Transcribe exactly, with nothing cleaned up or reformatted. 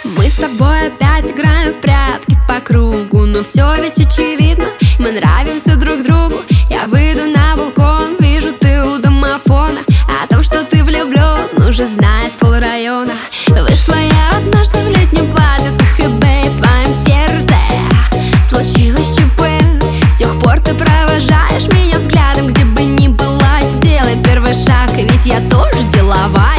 Мы с тобой опять играем в прятки по кругу, но все ведь очевидно, мы нравимся друг другу. Я выйду на балкон, вижу, ты у домофона. О том, что ты влюблен, уже знает полрайона. Вышла я однажды в летнем платьицах, и бэй, в твоем сердце случилось ЧП. С тех пор ты провожаешь меня взглядом, где бы ни была. Сделай первый шаг, ведь я тоже деловая.